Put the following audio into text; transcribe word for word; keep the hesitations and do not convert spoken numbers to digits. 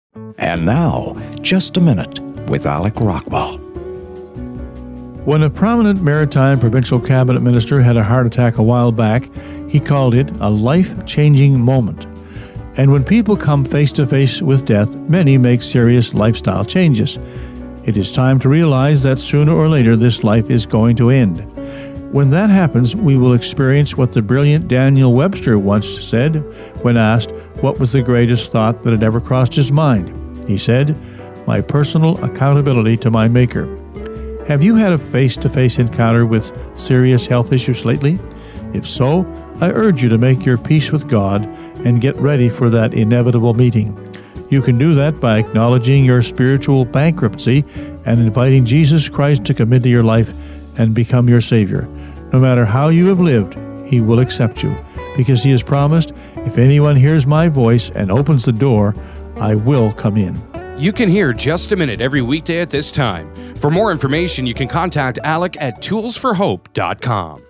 And now, Just a Minute with Alec Rockwell. When a prominent maritime provincial cabinet minister had a heart attack a while back, he called it a life-changing moment. And when people come face-to-face with death, many make serious lifestyle changes. It is time to realize that sooner or later this life is going to end. When that happens, we will experience what the brilliant Daniel Webster once said when asked what was the greatest thought that had ever crossed his mind. He said, "My personal accountability to my Maker." Have you had a face-to-face encounter with serious health issues lately? If so, I urge you to make your peace with God and get ready for that inevitable meeting. You can do that by acknowledging your spiritual bankruptcy and inviting Jesus Christ to come into your life and become your Savior. No matter how you have lived, He will accept you, because He has promised, "If anyone hears my voice and opens the door, I will come in." You can hear Just a Minute every weekday at this time. For more information, you can contact Alec at tools for hope dot com.